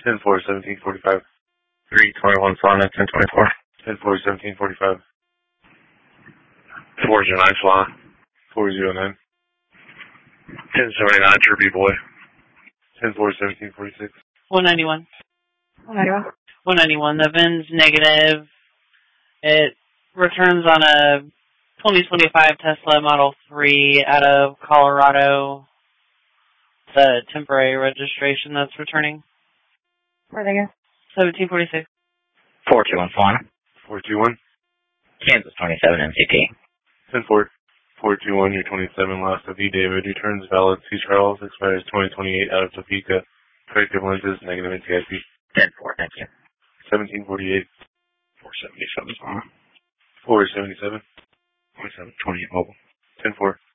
10-4, 1745. 321 Solana, 1024. 10-4, 1745. 409 Solana. 409. 1079 Derby Boy. 10-4, 1746. 191. 191. 191. The VIN's negative. It returns on a 2025 Tesla Model 3 out of Colorado. The temporary registration that's returning. Where are they go? 1746. 421 Solana. 421. Kansas 27 MCT. 10-4. 421, your 27 last of E. David returns valid sea trials, expires 2028 out of Topeka. Corrective lenses, negative NTIP. 10-4, thank you. 1748. 477 Solana. 477. 2728 Mobile. 10-4.